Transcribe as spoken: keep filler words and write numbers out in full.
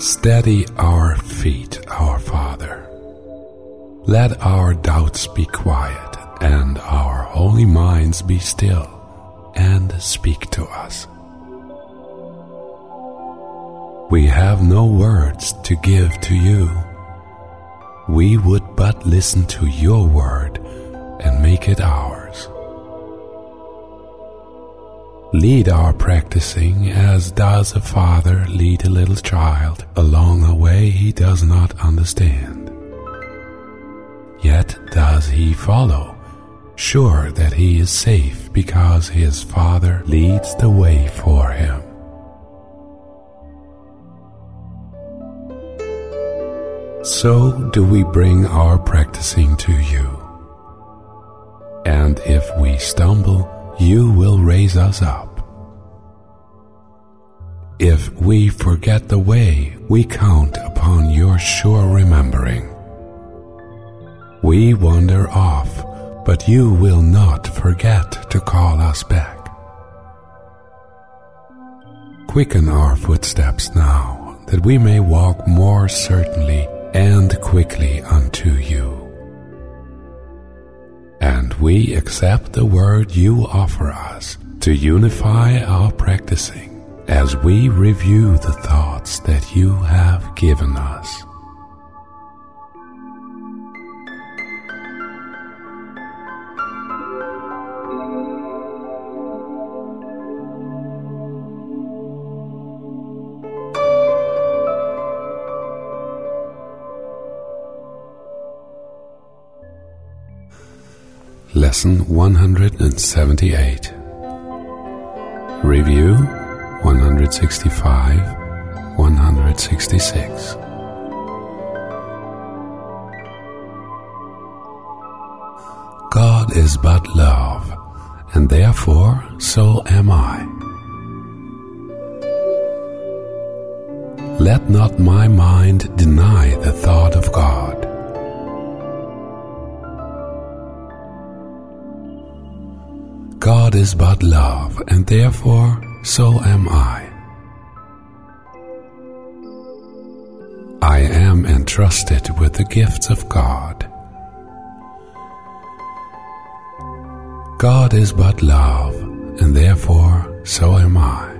Steady our feet, our Father. Let our doubts be quiet, and our holy minds be still, and speak to us. We have no words to give to you. We would but listen to your word and make it ours. Lead our practicing as does a father lead a little child along a way he does not understand. Yet does he follow, sure that he is safe because his father leads the way for him. So do we bring our practicing to you. And if we stumble, you will raise us up. If we forget the way, we count upon your sure remembering. We wander off, but you will not forget to call us back. Quicken our footsteps now, that we may walk more certainly and quickly unto you. And we accept the word you offer us to unify our practicing as we review the thoughts that you have given us. Lesson one hundred seventy-eight. Review one hundred sixty-five, one hundred sixty-six. God is but love, and therefore so am I. Let not my mind deny the thought of God. God is but love, and therefore so am I. I am entrusted with the gifts of God. God is but love, and therefore so am I.